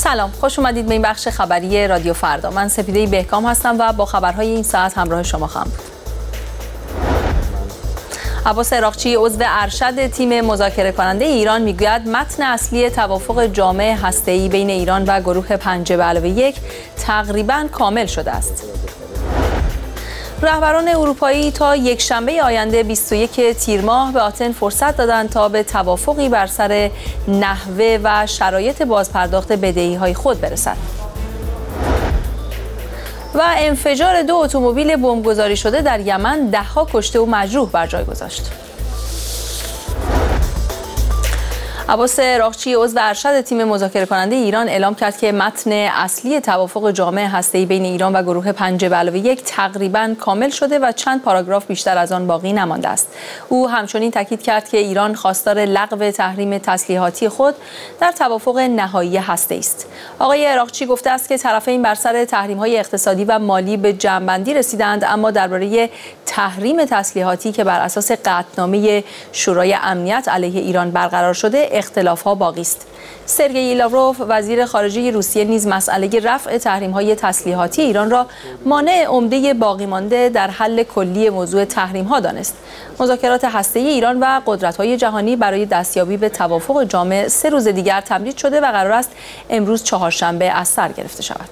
سلام، خوش اومدید به این بخش خبری رادیو فردا. من سپیده بهکام هستم و با خبرهای این ساعت همراه شما خواهم بود. عباس عراقچی عضو ارشد تیم مذاکره کننده ایران میگوید متن اصلی توافق جامع هسته‌ای بین ایران و گروه 5+1 تقریباً کامل شده است. رهبران اروپایی تا یکشنبه آینده 21 تیر ماه به آتن فرصت دادند تا به توافقی بر سر نحوه و شرایط بازپرداخت بدهی‌های خود برسند. و انفجار 2 اتومبیل بمبگذاری شده در یمن 10 کشته و مجروح بر جای گذاشت. عباس عراقچی عضو ارشد تیم مذاکره کننده ایران اعلام کرد که متن اصلی توافق جامع هسته‌ای بین ایران و گروه 5+1 تقریباً کامل شده و چند پاراگراف بیشتر از آن باقی نمانده است. او همچنین تاکید کرد که ایران خواستار لغو تحریم تسلیحاتی خود در توافق نهایی هسته‌ای است. آقای عراقچی گفته است که طرفین بر سر تحریم‌های اقتصادی و مالی به جمع‌بندی رسیدند، اما درباره تحریم تسلیحاتی که بر اساس قطعنامه شورای امنیت علیه ایران برقرار شده اختلاف‌ها باقی است. سرگئی لاوروف وزیر خارجه روسیه نیز مسئله رفع تحریم‌های تسلیحاتی ایران را مانع عمده باقی مانده در حل کلی موضوع تحریم‌ها دانست. مذاکرات هسته‌ای ایران و قدرت‌های جهانی برای دستیابی به توافق جامع 3 روز دیگر تمدید شده و قرار است امروز چهارشنبه از سر گرفته شود.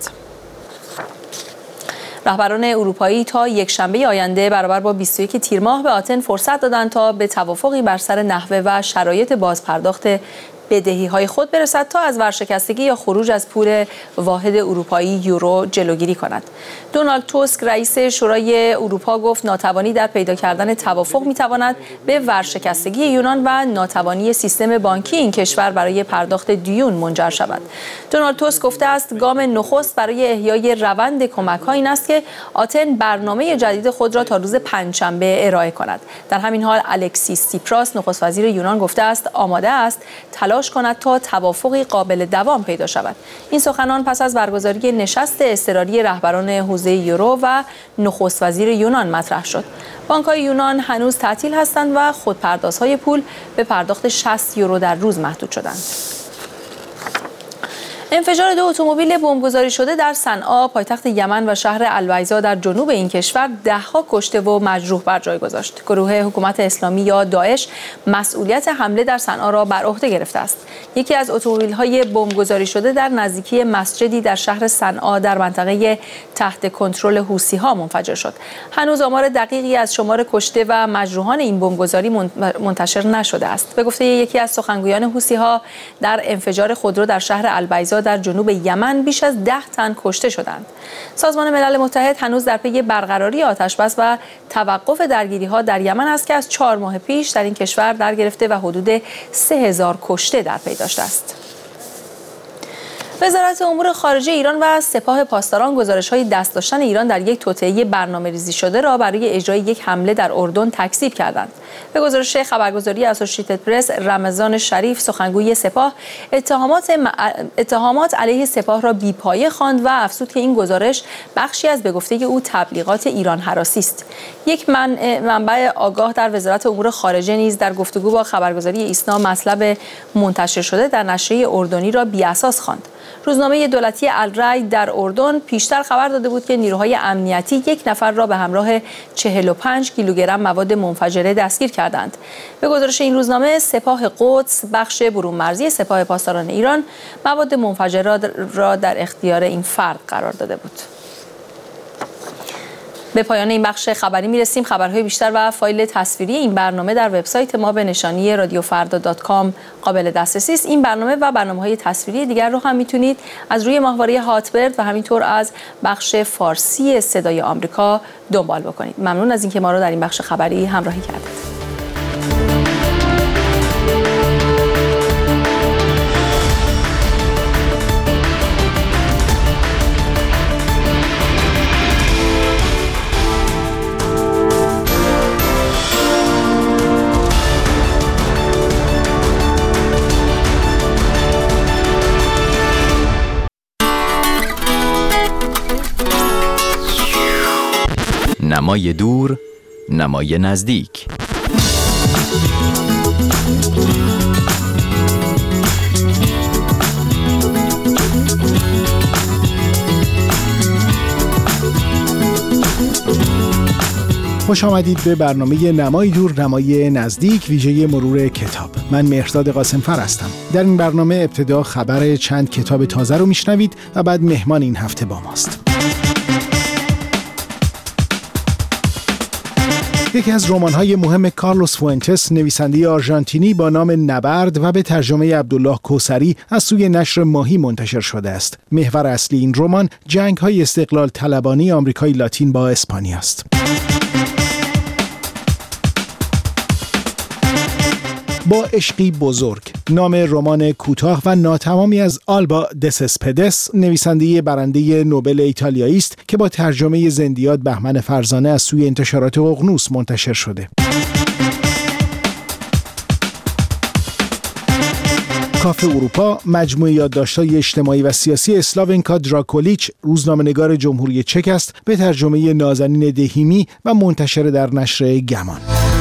رهبران اروپایی تا یکشنبه آینده برابر با 21 تیر ماه به آتن فرصت دادند تا به توافقی بر سر نحوه و شرایط بازپرداخت بدهی‌های خود برسد تا از ورشکستگی یا خروج از پول واحد اروپایی یورو جلوگیری کند. دونالد توسک رئیس شورای اروپا گفت ناتوانی در پیدا کردن توافق می‌تواند به ورشکستگی یونان و ناتوانی سیستم بانکی این کشور برای پرداخت دیون منجر شود. دونالد توسک گفته است گام نخست برای احیای روند کمک‌ها این است که آتن برنامه جدید خود را تا روز پنجشنبه ارائه کند. در همین حال الکسیس سیپراس نخست وزیر یونان گفته است آماده است تلاش کند تا توافقی قابل دوام پیدا شود. این سخنان پس از برگزاری نشست اضطراری رهبران حوزه یورو و نخست وزیر یونان مطرح شد. بانک‌های یونان هنوز تعطیل هستند و خودپردازهای پول به پرداخت 60 یورو در روز محدود شدند. انفجار 2 اتومبیل بمبگذاری شده در صنعا پایتخت یمن و شهر البیضا در جنوب این کشور 10 کشته و مجروح بر جای گذاشت. گروه حکومت اسلامی یا داعش مسئولیت حمله در صنعا را بر عهده گرفته است. یکی از اتومبیل‌های بمبگذاری شده در نزدیکی مسجدی در شهر صنعا در منطقه تحت کنترل حوثی‌ها منفجر شد. هنوز آمار دقیقی از شمار کشته و مجروحان این بمبگذاری منتشر نشده است. به گفته یکی از سخنگویان حوثی‌ها در انفجار خودرو در شهر البیضا در جنوب یمن بیش از 10 تن کشته شدند. سازمان ملل متحد هنوز در پی برقراری آتش‌بس و توقف درگیری‌ها در یمن است که از 4 ماه پیش در این کشور در گرفته و حدود 3000 کشته در پی داشته است. وزارت امور خارجه ایران و سپاه پاسداران گزارش‌های دست داشتن ایران در یک توطئه برنامه‌ریزی شده را برای اجرای یک حمله در اردن تکذیب کردند. به گزارش خبرگزاری اسوسییتد پرس، رمضان شریف سخنگوی سپاه اتهامات علیه سپاه را بی‌پایه خواند و افزود که این گزارش بخشی از به گفته او تبلیغات ایران هراسی است. یک منبع آگاه در وزارت امور خارجه نیز در گفتگو با خبرگزاری ایسنا مطلب منتشر شده در نشریه اردنی را بی‌اساس خواند. روزنامه دولتی الرأی در اردن پیشتر خبر داده بود که نیروهای امنیتی 1 نفر را به همراه 45 کیلوگرم مواد منفجره دستگیر کردند. به گزارش این روزنامه سپاه قدس بخش برون مرزی سپاه پاسداران ایران مواد منفجره را در اختیار این فرد قرار داده بود. به پایان این بخش خبری میرسیم. خبرهای بیشتر و فایل تصویری این برنامه در وبسایت ما به نشانی radiofarda.com قابل دسترسی است. این برنامه و برنامه‌های تصویری دیگر رو هم میتونید از روی ماهواره هاتبرد و همینطور از بخش فارسی صدای آمریکا دنبال بکنید. ممنون از اینکه ما رو در این بخش خبری همراهی کردید. نمای دور، نمای نزدیک. خوش آمدید به برنامه نمای دور نمای نزدیک ویژه مرور کتاب. من مهرداد قاسمفر هستم. در این برنامه ابتدا خبر چند کتاب تازه رو میشنوید و بعد مهمان این هفته با ماست. یکی از رمان‌های مهم کارلوس فوئنتس، نویسنده آرژانتینی با نام نبرد و به ترجمه عبدالله کوثری از سوی نشر ماهی منتشر شده است. محور اصلی این رمان جنگ‌های استقلال طلبانی آمریکای لاتین با اسپانیا است. با عشقی بزرگ، نام رمان کوتاه و ناتمامی از آلبا دسپدس، نویسنده برنده نوبل ایتالیایی است که با ترجمه زندیات بهمن فرزانه از سوی انتشارات ققنوس منتشر شده. کافه اروپا، مجموعه یادداشت‌های اجتماعی و سیاسی اسلاونکا دراکولیچ، روزنامه‌نگار جمهوری چک است، به ترجمه نازنین دهیمی و منتشر در نشر گمان.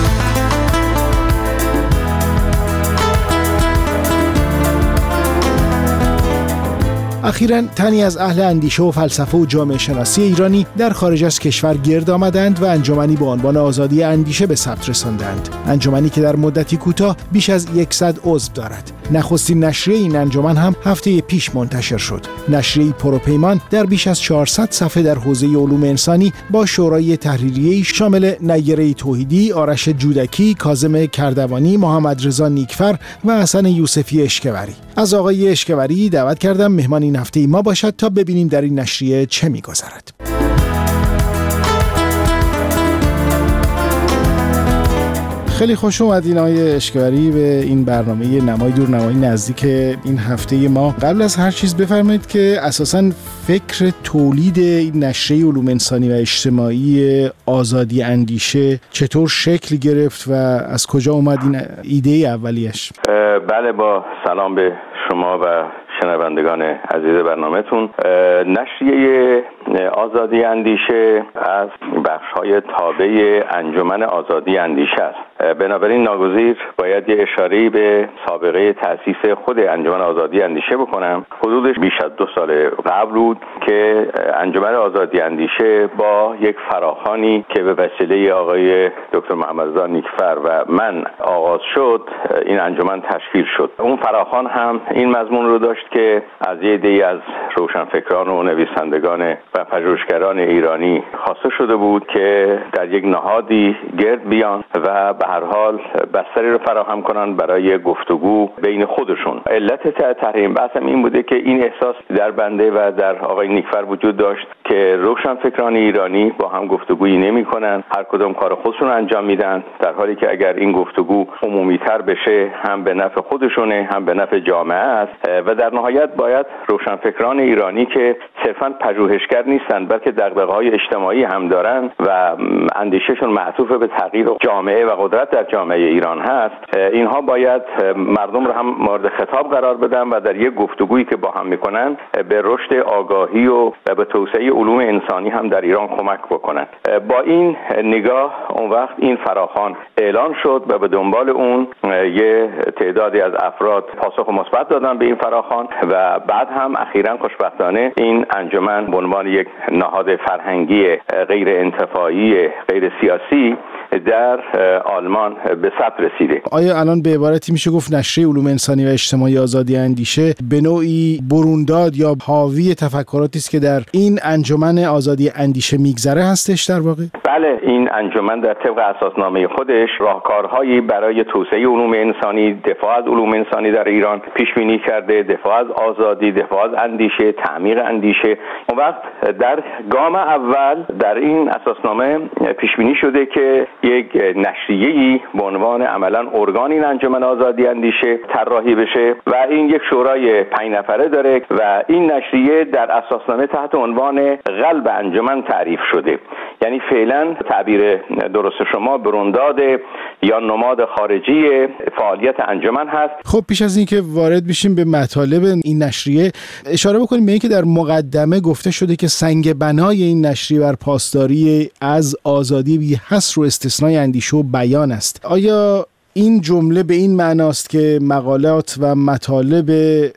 اخیراً تنی از اهل اندیشه و فلسفه و جامعه شناسی ایرانی در خارج از کشور گرد آمدند و انجمنی با عنوان آزادی اندیشه به ثبت رساندند. انجمنی که در مدتی کوتاه بیش از 100 عضو دارد. نخستین نشریه این انجمن هم هفته پیش منتشر شد. نشریه پروپیمان در بیش از 400 صفحه در حوزه علوم انسانی با شورای تحریریه‌ای شامل نیره توحیدی، آرش جودکی، کاظم کردوانی، محمد رضا نیکفر و حسن یوسفی اشکوری. از آقای اشکوری دعوت کردم مهمان این هفته ما باشد تا ببینیم در این نشریه چه می‌گذرد. خیلی خوش اومدین آقای اشکوری به این برنامه نمای دور نمای نزدیک این هفته ما. قبل از هر چیز بفرمایید که اساساً فکر تولید این نشریه علوم انسانی و اجتماعی آزادی اندیشه چطور شکل گرفت و از کجا اومد این ایده اولیش؟ بله، با سلام به شما و شنوندگان عزیز برنامه‌تون. نشریه آزادی اندیشه از بخش‌های تابع انجمن آزادی اندیشه است. بنابراین ناگزیر باید یه اشاره‌ای به سابقه تأسیس خود انجمن آزادی اندیشه بکنم. حدودش بیش از 2 سال قبل بود که انجمن آزادی اندیشه با یک فراخوانی که به وسیله آقای دکتر محمد رضا نیکفر و من آغاز شد، این انجمن تشکیل شد. اون فراخوان هم این مضمون رو داشت که از یه عده‌ای از روشنفکران و نویسندگان و پژوهشگران ایرانی خواسته شده بود که در یک نهادی گرد بیان و به هر حال بستری رو فراهم کنن برای گفتگو بین خودشون. علت تحریم بحثم این بوده که این احساس در بنده و در آقای نیکفر وجود داشت که روشنفکران ایرانی با هم گفتگویی نمی‌کنن، هر کدوم کار خودشون انجام میدن، در حالی که اگر این گفتگو عمومی‌تر بشه هم به نفع خودشونه هم به نفع جامعه است و در نهایت باید روشنفکران ایرانی که صرفاً پژوهشگر نیستن بلکه دغدغه‌های اجتماعی هم دارن و اندیشهشون معطوف به تغییر جامعه و قدرت در جامعه ایران هست، اینها باید مردم رو هم مورد خطاب قرار بدن و در یک گفتگویی که با هم میکنن به رشد آگاهی و به توسعه علوم انسانی هم در ایران کمک بکنن. با این نگاه اون وقت این فراخوان اعلان شد و به دنبال اون یه تعدادی از افراد پاسخ مثبت دادن به این فراخوان و بعد هم اخیراً خوشبختانه این انجمن به عنوان یک نهاد فرهنگی غیر انتفاعی غیر سیاسی در آلمان به ثبت رسیده. آیا الان به عبارتی میشه گفت نشریه علوم انسانی و اجتماعی آزادی اندیشه به نوعی برونداد یا حاوی تفکراتی است که در این انجمن آزادی اندیشه میگذره هستش در واقع؟ بله، این انجمن در طبق اساسنامه خودش راهکارهایی برای توسعه علوم انسانی، دفاع از علوم انسانی در ایران پیش بینی کرده، دفاع از آزادی، دفاع از اندیشه، تعمیق اندیشه. اون وقت در گام اول در این اساسنامه پیش بینی شده که یک نشریه‌ای به عنوان عملاً ارگان این انجمن آزادی اندیشه طراحی بشه و این یک شورای 5 نفره داره و این نشریه در اساسنامه تحت عنوان قلب انجمن تعریف شده. یعنی فعلا تعبیر درست شما برونداد یا نماد خارجی فعالیت انجمن هست. خب پیش از اینکه وارد بشیم به مطالب این نشریه اشاره بکنیم به اینکه در مقدمه گفته شده که سنگ بنای این نشریه بر پاسداری از آزادی بی حصر و استثنای اندیشه و بیان است. آیا این جمله به این معناست که مقالات و مطالب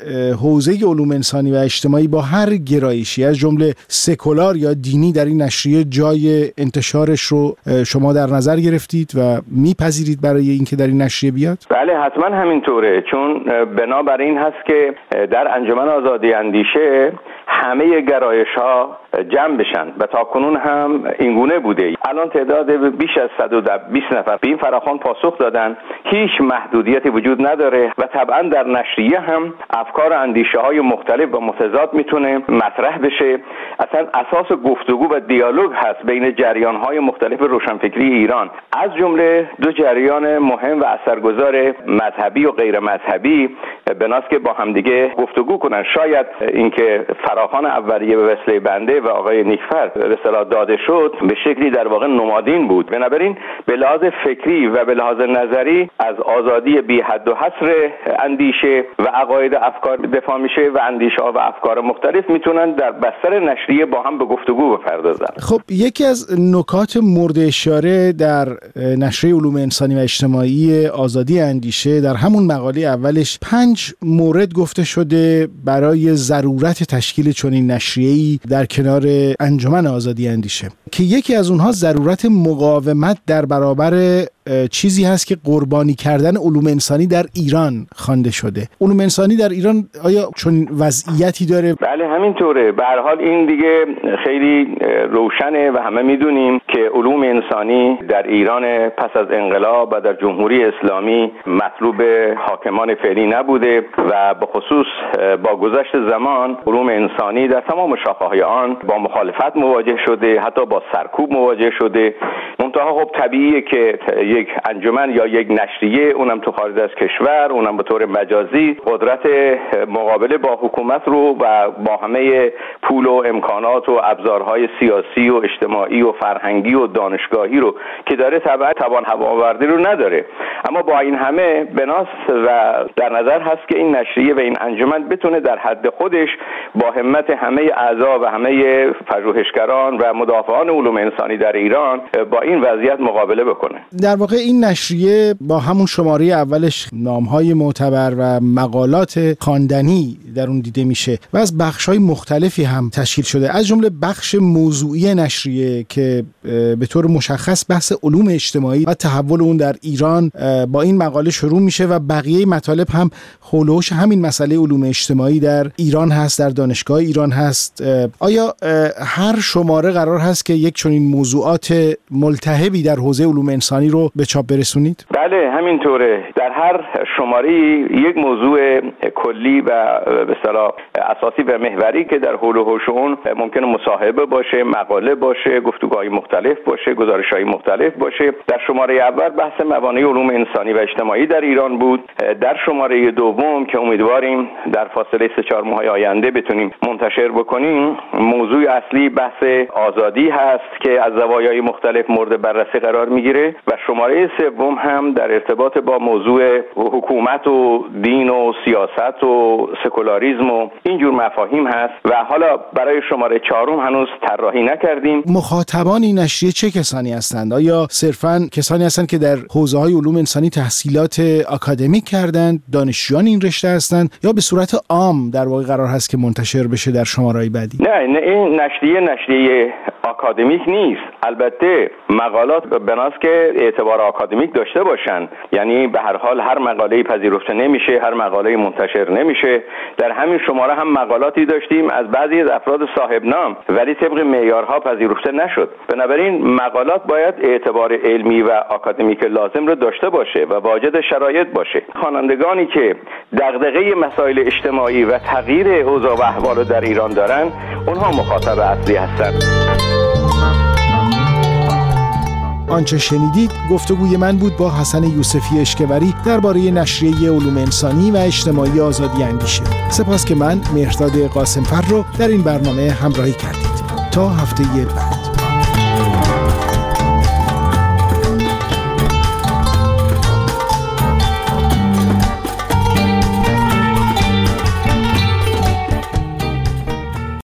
حوزه علوم انسانی و اجتماعی با هر گرایشی از جمله سکولار یا دینی در این نشریه جای انتشارش رو شما در نظر گرفتید و میپذیرید برای اینکه در این نشریه بیاد؟ بله حتما همینطوره، چون بنابر این هست که در انجمن آزادی اندیشه همه گرایش ها جمع بشن و تاکنون هم اینگونه بوده. الان تعداد بیش از 120 نفر به این فراخوان پاسخ دادن، هیچ محدودیتی وجود نداره و طبعا در نشریه هم افکار اندیشه های مختلف و متضاد میتونه مطرح بشه. اصلا اساس گفتگو و دیالوگ هست بین جریان های مختلف روشنفکری ایران، از جمله دو جریان مهم و اثرگذار مذهبی و غیر مذهبی، بناست که با همدیگه گفتگو کنن. شاید اینکه فراخوان اولیه به وسیله بنده و آقای نیکفر به اصطلاح داده شد به شکلی در واقع نمادین بود. بنابراین به لحاظ فکری و به لحاظ نظری از آزادی بی حد و حصر اندیشه و عقاید افکار دفاع میشه و اندیشه ها و افکار مختلف میتونن در بستر نشریه با هم به گفتگو بپردازن. خب یکی از نکات مورد اشاره در نشریه علوم انسانی و اجتماعی آزادی اندیشه در همون مقاله اولش 5 مورد گفته شده برای ضرورت تشکیل چنین نشریه‌ای در کنار انجمن آزادی اندیشه، که یکی از اونها ضرورت مقاومت در برابر چیزی هست که قربانی کردن علوم انسانی در ایران خوانده شده. علوم انسانی در ایران آیا چون وضعیتی داره؟ بله همینطوره. به هر حال این دیگه خیلی روشنه و همه میدونیم که علوم انسانی در ایران پس از انقلاب و در جمهوری اسلامی مطلوب حاکمان فعلی نبوده و به خصوص با گذشت زمان علوم انسانی در تمام شاخه‌های آن با مخالفت مواجه شده، حتی با سرکوب مواجه شده. منتها خب طبیعیه که یک انجمن یا یک نشریه، اونم تو خارج از کشور، اونم به طور مجازی، قدرت مقابله با حکومت رو و با همه پول و امکانات و ابزارهای سیاسی و اجتماعی و فرهنگی و دانشگاهی رو که داره طبعا توان هوآوردی رو نداره. اما با این همه بناس و در نظر هست که این نشریه و این انجمن بتونه در حد خودش با همت همه اعضا و همه پژوهشگران و مدافعان علوم انسانی در ایران با این وضعیت مقابله بکنه. در واقع این نشریه با همون شماره اولش نام‌های معتبر و مقالات خواندنی در اون دیده میشه و از بخش‌های مختلفی هم تشکیل شده، از جمله بخش موضوعی نشریه که به طور مشخص بحث علوم اجتماعی و تحول اون در ایران با این مقاله شروع میشه و بقیه مطالب هم حول و حوش همین مسئله علوم اجتماعی در ایران هست، در دانشگاه ایران هست. آیا هر شماره قرار هست که یک چنین موضوعات ملتهبی در حوزه علوم انسانی رو به چاپ برسونید؟ بله همینطوره. در هر شماره یک موضوع کلی و به اصطلاح اساسی و محوری که در حول و حوش اون ممکنه مصاحبه باشه، مقاله باشه، گفتگوهای مختلف باشه، گزارش‌های مختلف باشه. در شماره اول بحث موانع علوم انسانی و اجتماعی در ایران بود. در شماره دوم که امیدواریم در فاصله 3-4 ماه آینده بتونیم منتشر بکنیم، موضوع اصلی بحث آزادی هست که از زوایای مختلف مورد بررسی قرار میگیره و شماره سوم هم در ارتباط با موضوع حکومت و دین و سیاست و سکولاریسم و اینجور مفاهیم هست و حالا برای شماره 4 هنوز طراحی نکردیم. مخاطبان این نشریه چه کسانی هستند؟ آیا صرفاً کسانی هستند که در حوزه‌های علوم انسانی تحصیلات آکادمیک کردند، دانشجویان این رشته هستند، یا به صورت عام در واقع قرار هست که منتشر بشه در شماره‌های بعدی؟ نه این نشریه آکادمیک نیست. البته مقالات بناست که اعتبار آکادمیک داشته باشن، یعنی به هر حال هر مقاله‌ای پذیرفته نمیشه، هر مقاله‌ای منتشر نمیشه. در همین شماره هم مقالاتی داشتیم از بعضی از افراد صاحب نام ولی طبق معیارها پذیرفته نشد. بنابراین مقالات باید اعتبار علمی و آکادمیک لازم رو داشته باشه و واجد شرایط باشه. خوانندگانی که دغدغه مسائل اجتماعی و تغییر اوضاع و احوال در ایران دارن، اونها مخاطب اصلی هستن. آنچه شنیدید گفتگوی من بود با حسن یوسفی اشکوری درباره نشریه علوم انسانی و اجتماعی آزادی اندیشه. سپاس که من مهرداد قاسمفر رو در این برنامه همراهی کردید. تا هفته بعد.